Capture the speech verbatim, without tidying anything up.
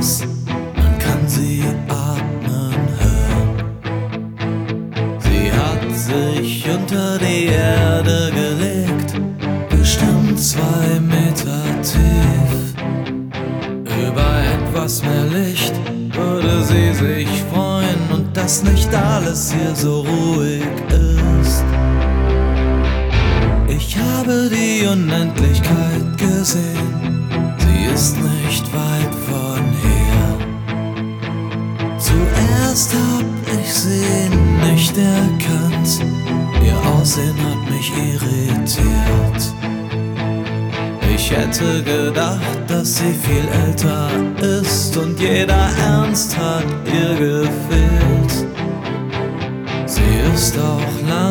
aus, man kann sie atmen hören. Sie hat sich unter die Erde gelegt, bestimmt zwei Meter tief. Über etwas mehr Licht würde sie sich freuen und dass nicht alles hier so ruhig ist. Ich habe die Unendlichkeit gesehen, sie ist nicht weit von hier. Zuerst hab ich sie nicht erkannt, ihr Aussehen hat mich irritiert. Ich hätte gedacht, dass sie viel älter ist und jeder Ernst hat ihr gefehlt. Sie ist auch lang